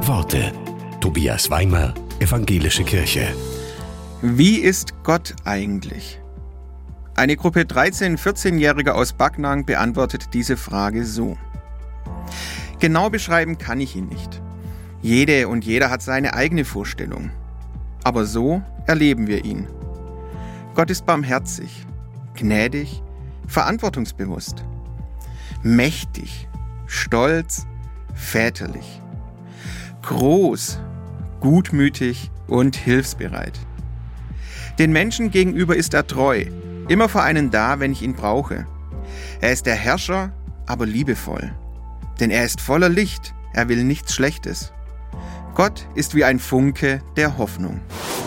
Worte. Tobias Weimer, Evangelische Kirche. Wie ist Gott eigentlich? Eine Gruppe 13-, 14-Jähriger aus Backnang beantwortet diese Frage so. Genau beschreiben kann ich ihn nicht. Jede und jeder hat seine eigene Vorstellung. Aber so erleben wir ihn. Gott ist barmherzig, gnädig, verantwortungsbewusst, mächtig, stolz, väterlich, groß, gutmütig und hilfsbereit. Den Menschen gegenüber ist er treu, immer für einen da, wenn ich ihn brauche. Er ist der Herrscher, aber liebevoll. Denn er ist voller Licht, er will nichts Schlechtes. Gott ist wie ein Funke der Hoffnung.